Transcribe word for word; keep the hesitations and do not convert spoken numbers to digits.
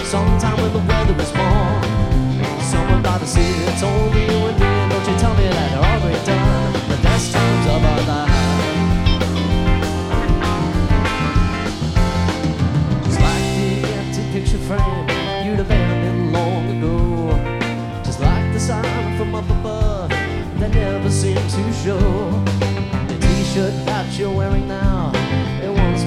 sometime when the weather is warm. Someone by the sea told me you and me, and don't you tell me that they're already done. The best times of our life. Just like the empty picture frame you'd abandoned long ago. Just like the sign from up above that never seemed to show. The t-shirt that you're wearing now